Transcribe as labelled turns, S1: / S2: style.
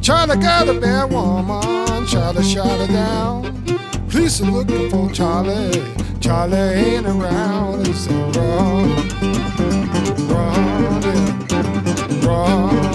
S1: Charlie got a bad woman, Charlie shot her down. Police are looking for Charlie, Charlie ain't around. They say run, run, yeah, run.